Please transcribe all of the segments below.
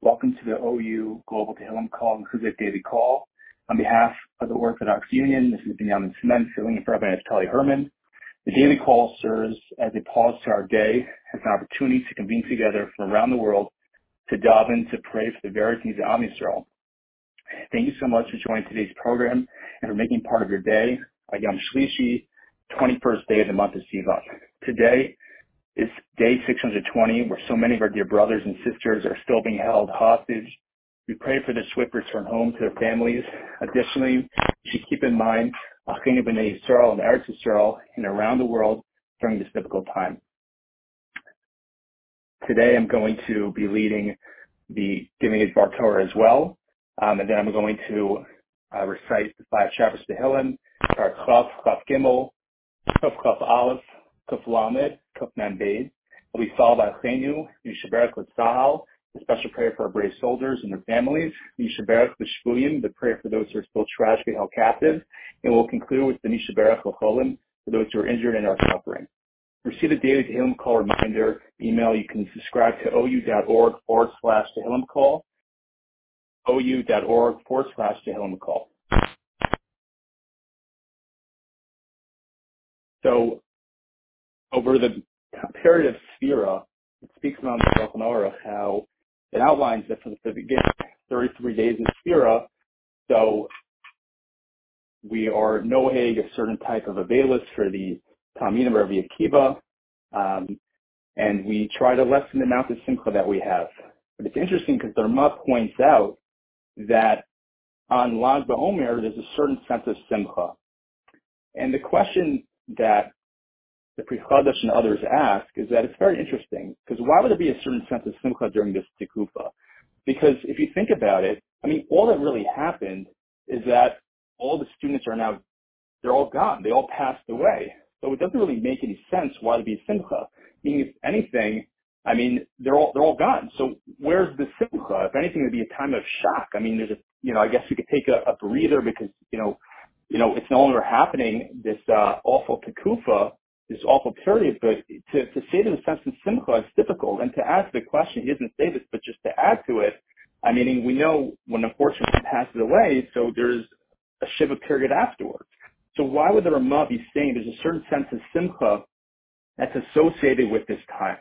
Welcome to the OU Global Tehillim Call Inclusive Daily Call. On behalf of the Orthodox Union, this is Binyamin Cement filling in for Rabbi Naftali Herman. The daily call serves as a pause to our day, as an opportunity to convene together from around the world to dive in to pray for the various needs of Am Yisrael. Thank you so much for joining today's program and for making part of your day, Yom Shlishi, 21st day of the month of Sivan. Today is day 620, where so many of our dear brothers and sisters are still being held hostage. We pray for their swift return home to their families. Additionally, we should keep in mind Achinu B'nai Yisrael and Eretz Yisrael and around the world during this difficult time. Today I'm going to be leading the giving of Bar Torah as well, and then I'm going to recite the 5 chapters of Tehillim, Chaf Gimel, Chaf Aleph, Kuf Lamed, Kuf Mem Beis. Will be followed by Achenu, Yishaberach L'Tzahal, the special prayer for our brave soldiers and their families, Yishaberach L'Shvuyim, the prayer for those who are still tragically held captive, and we'll conclude with the Yishaberach L'Cholim, for those who are injured and are suffering. To receive the daily Tehillim Call reminder email, you can subscribe to ou.org/Tehillim Call, ou.org/Tehillim Call. So, over the period of Sphira, it speaks about the Shulchan Aruch how it outlines that for the beginning 33 days of Sphira, so we are noheg a certain type of avelus for the Talmidim of Rabbi Akiva, and we try to lessen the amount of simcha that we have. But it's interesting because the Ramah points out that on Lag BaOmer there's a certain sense of simcha. And the question that the Pri Chadash and others ask is that it's very interesting, because why would there be a certain sense of simcha during this tikufa? Because if you think about it, I mean, all that really happened is that all the students are now, they're all gone. They all passed away. So it doesn't really make any sense why there'd be simcha. Meaning, if anything, I mean, they're all gone. So where's the simcha? If anything, it'd be a time of shock. I mean, I guess we could take a breather because, it's no longer happening, this awful tikufa, this awful period, but to say there's a sense of simcha is difficult. And to ask the question, he doesn't say this, but just to add to it, I mean, we know when unfortunately he passes away, so there's a shiva period afterwards. So why would the Ramah be saying there's a certain sense of simcha that's associated with this time?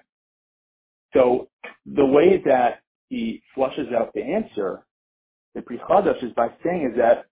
So the way that he flushes out the answer, the Pri Chadash, is by saying is that,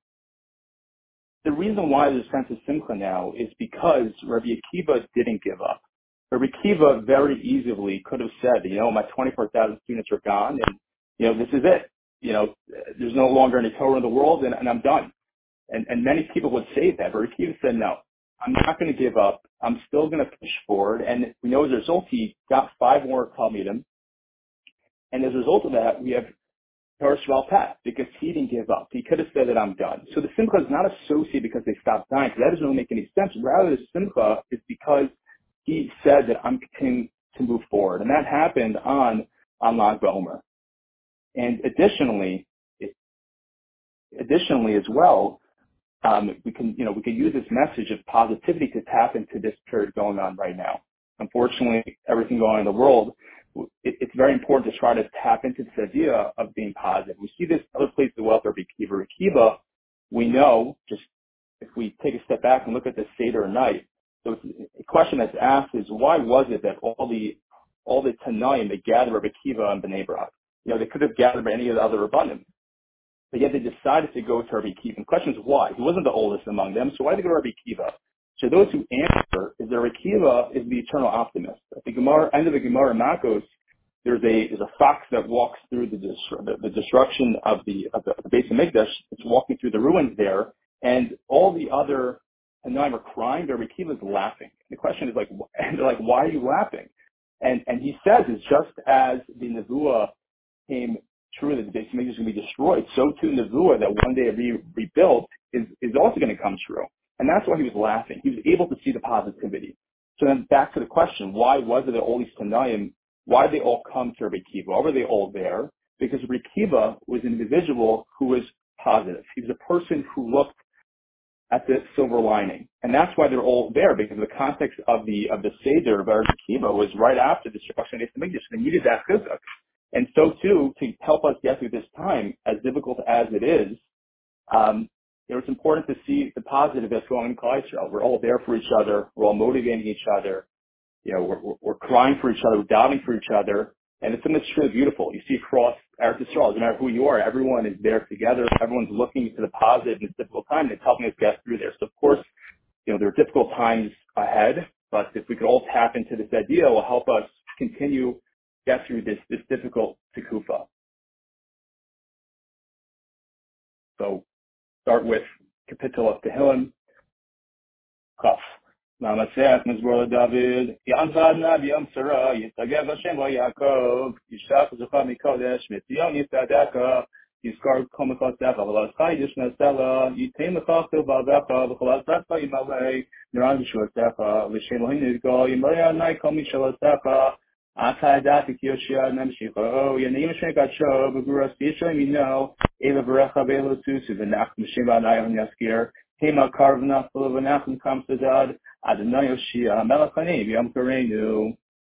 the reason why there's a sense of simcha now is because Rabbi Akiva didn't give up. Rabbi Akiva very easily could have said, my 24,000 students are gone, and, this is it. There's no longer any Torah in the world, and I'm done. And many people would say that, but Rabbi Akiva said, no, I'm not going to give up. I'm still going to push forward. And we know as a result, he got 5 more Talmidim. And as a result of that, we have Torah Shval Pat, because he didn't give up. He could have said that I'm done. So the simcha is not associated because they stopped dying, because that doesn't really make any sense. Rather, the simcha is because he said that I'm continuing to move forward. And that happened on Lag BaOmer. And additionally as well, we can use this message of positivity to tap into this period going on right now. Unfortunately, everything going on in the world, it's very important to try to tap into this idea of being positive. We see this other places as well for Rabbi Akiva. We know, just if we take a step back and look at the Seder night, so a question that's asked is, why was it that all the Tanaim, they gathered Rabbi Akiva and Bnei Brak? They could have gathered by any of the other Rabbanim. But yet they decided to go to Rabbi Akiva. And the question is why? He wasn't the oldest among them, so why did they go to Rabbi Akiva? So those who answer is that Rabbi Akiva is the eternal optimist. At the end of the Gemara in Makos, there's a fox that walks through the destruction of the Beis Hamikdash. It's walking through the ruins there, and all the other Tanaim are crying, but Rabbi Akiva is laughing. And the question is they're like, why are you laughing? And he says it's just as the Nevuah came true that the Beis Hamikdash is going to be destroyed, so too Nevuah that one day rebuilt is also going to come true. And that's why he was laughing. He was able to see the positivity. So then back to the question, why was it that all these Tanaim, why did they all come to Rabbi Akiva? Why were they all there? Because Rabbi Akiva was an individual who was positive. He was a person who looked at the silver lining. And that's why they're all there, because the context of the Seder of Rabbi Akiva was right after the destruction of the Beis Hamikdash. They needed that chizuk. And so too, to help us get through this time, as difficult as it is, it's important to see the positive that's going on in Klal Yisrael. We're all there for each other. We're all motivating each other. We're crying for each other. We're doubting for each other. And it's something that's really beautiful. You see across Eretz Yisrael, no matter who you are, everyone is there together. Everyone's looking to the positive in this difficult time, and it's helping us get through there. So, of course, there are difficult times ahead, but if we could all tap into this idea, it will help us continue get through this difficult tekufa. So, start with Kapitel of Tehillim, Chaf. Namatzeh Mizmor David, Yam Vadna Yam Sarah, Yitagev Hashem Yaakov, Yishach Zucha Mikodesh, Mitzion Yitzadeka, Yizkar Komakosecha, V'las Chayish Nasela, Yitem Lechachtel Ba'avecha, V'cholas Zecha Yimalei, Niran V'shuasecha, V'shem Elohim Nidgo, Yimarei Anai Kol Mishalasecha, Atai Datik Yoshia Nemshicho, Yanim Shem Gatsho, V'guras Yisho Yimino, Eva V'recha V'elo Tusu, V'nach M'shem Anai On Yaskir, Hema Karvna V'nach M'kam Sedad, Adonai Yoshia Melech Hanim Yom Kareinu.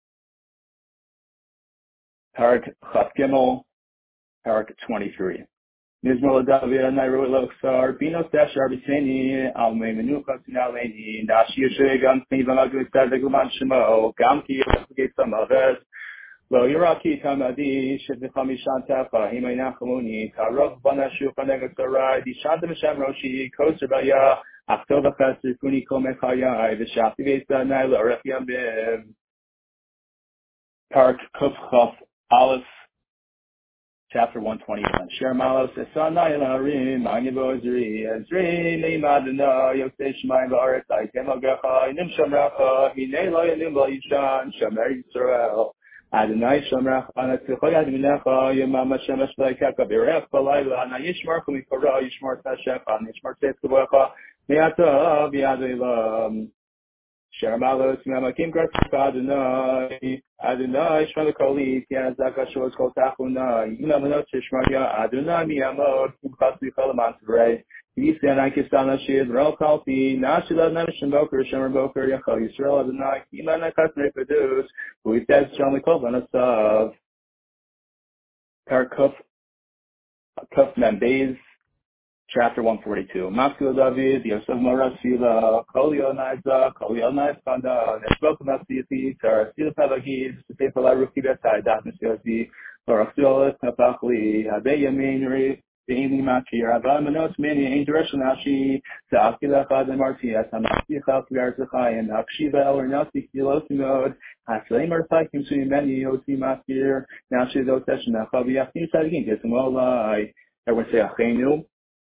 Parak Chaf Gimel, Parak 23. Nizmor David Nairu Loksar Binos Dashar B'Seni Al Mei Menucha Tinaleini Nashi Yoshe Gam Tzniv Amagdu Tzadek L'man Shemo Gam Ki Yosef Samaves Lo Yeraki Tamadi Shevcha Mishantecha Himei Nachamuni Tarov Bana Shulchan Neged Sarai Dishanta B'Shem Roshi Koser Baya Achtov Achesed Kuni Kol Mechayai V'Shafti V'Yisda Naila Aref Yamim. Parak Kuf Chaf Aleph, Chapter 121. Sher Malos Esanai Larim Anibo Zri Ezri Leimadana Yosei Shemaim V'Aretz Aitem Agecha Inim Shamracha Hinei Lo Yanim Lo Yishan Shomer Yisrael Adonai Shomrach Anatzicho Yad Minecha Yemam Hashem Eshleikeka B'Rech B'Layla Ana Yishmarchu Mikora Yishmar Tashecha Yishmar Tzedkevecha Me'ata B'Yad Eilam Sher Malos Me'amakim Gratzka Adonai Adonai Shmal Koli Tiaz Zakashos Kol Tachuna Yinam Anot Shishmarya Adonai Miyamod Kumchas Michal Mantzvrei Yisyan Aikistana Shid Rel Kalpi Nashilad Namishim Boker Shemer Boker Yachal Yisrael Adonai Iman Akasnei Pedus Who says Shalom Kol Vanasav. Parakuf Kuf Membeis, Chapter 142. Maskil David, Yosef Marasila, Kol Yonaiza, Kol Yonaizkanda, Neshbok Nasiti, Tarasila Pavagid, Sefala Rukida Saidat Nishyosi, Baraksiolis Napakli, Habe Yaminri, Beini Makir, Abba Manos Mini, Indiresh Nashi, Sakila Khadam Martias, Amaki Khafgar Zachayan, Akshiva El Nasi Kilosimod, Haslay Martakim Sumani, Yosi Makir, Nashi Zoteshna, Fabiakin Sagin, Gesmolai. Everyone say Achenu.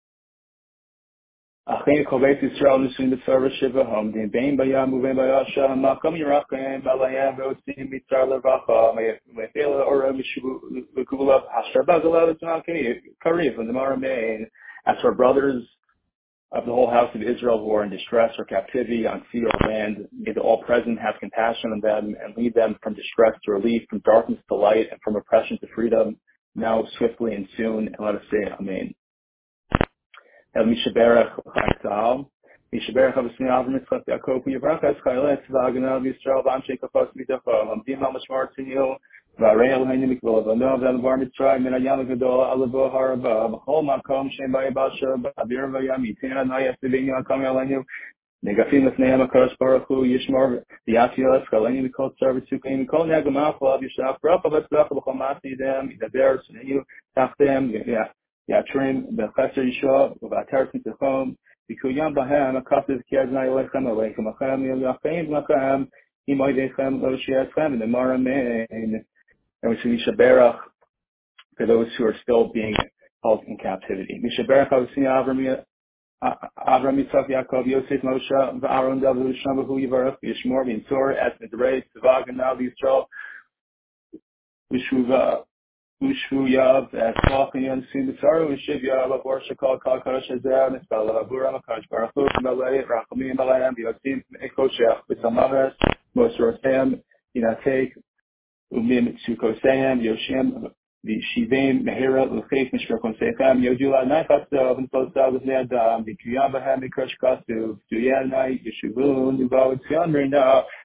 Achenu Kovet Yisrael Nusin B'Tzar Shiva Hom Din Bein Bayam Uvein Bayasha Makam Yerachem Balayam Veotzim Mitzar Levacha Me'efela Ora Mishuvulav Hashar Bagalav Tzmakei Kariv and the Maramain. As for brothers of the whole house of Israel who are in distress or captivity on sea or land, may the All-Present have compassion on them and lead them from distress to relief, from darkness to light, and from oppression to freedom, now swiftly and soon. And let us say Amen. El Mishaberach Chaytal, Mishaberach Avasni Avram Yitzchak Yaakov, Yivrach Es Chaylet, V'Aganav Yisrael, V'Amshei Kafos Midacha, Amdim HaMashmar Tziniu, V'Arei Eloheinu Mikvol, V'Nov V'Advar Mitzrayim, Min Hayam HaGadol, Alavo Harava, V'Chol Makom Shem Ba'Yabasha, Ba'Avir V'Yam, Yitin Anai Yasivin Yakam Yaleinu, Negafim Lefneim HaKadosh Baruch Hu, Yishmor, V'Yatziel Eschaleinu Mikol Tzar V'Tzukim, Mikol Negam Achla, V'Yishach, Bracha V'Tzlach, V'Chol Masi Yidem, Yidaber, S'neiu, Tachtem, Yatrim, B'Chesed Yishua, V'Atar Tzitachom, V'Kuyam B'Hem, Akativ Kiyaznai Lechem, Alechem Achem, Yachem Lechem, Imoidechem, Oshiachem, and the Maramein. And we see Mishaberach for those who are still being held in captivity. Mishaberach Avasini Avram Yitzchak Yaakov Yosef Moshe V'Aaron David Shama Hu Yivarach Yishmor V'Yitzor Et Midrash Tzvag and Nav Yisrael V'Shuva Ushvu Yav Tzvach and Yansim B'Tzaru V'Shiv Yav Avor Shakal Kal Kadosh Hazeh Nispal Avura Makadosh Baruch Hu V'Malei Rachamim Alayim V'Yosim Ekoshech V'Samaves Mosorotem Yinatek Umim Tzukoseim Yoshim V'Shivim Mehira L'Chef Mishrakon Seichem Yodula Naichasav and Posav V'Nei Adam V'Kiyam B'Hem Mikosh Kasu V'Tuyanai Yeshuvun V'Vav Tzion Rina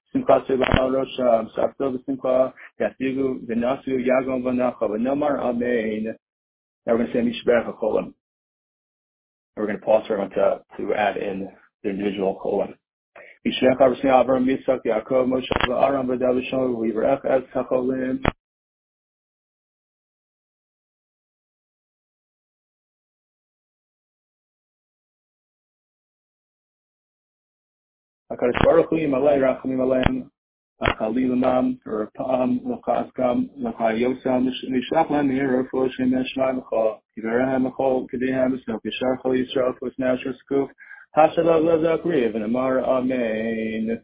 Simcha Selam Rosham, Shafto Simcha, Yasigu, Vinasu, Yagom Vanacha, Vanamar Amen. Now we're going to say Mishberach Cholim. And we're going to pause for everyone to add in the individual cholim. Yishrech Avram Avram Yitzchak Yaakov Moshe Aaron V'David Shlomo V'Yivrech Es HaCholim. HaKadosh Baruch Hu Yimalei Rachamim Aleim Chalilamam Rapam Lachaskam Lachayosam Nishlach Lem Mir Refuah Shem Shmai Mechol Yiverehem Mechol Kedehem Esnok Yishar Chol Yisrael Fus Nasher Skuf Hashalav Lazak Riv and Amar Amen.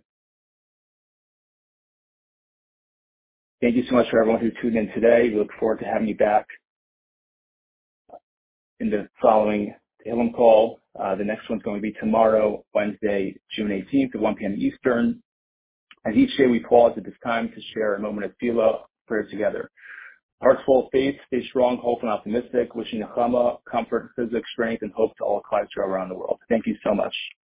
Thank you so much for everyone who tuned in today. We look forward to having you back in the following Tehillim call. The next one's going to be tomorrow, Wednesday, June 18th at 1 p.m. Eastern. As each day we pause at this time to share a moment of tefillah, prayer together. Hearts full of faith, stay strong, hopeful, and optimistic. Wishing nechama, comfort, physical strength, and hope to all clients around the world. Thank you so much.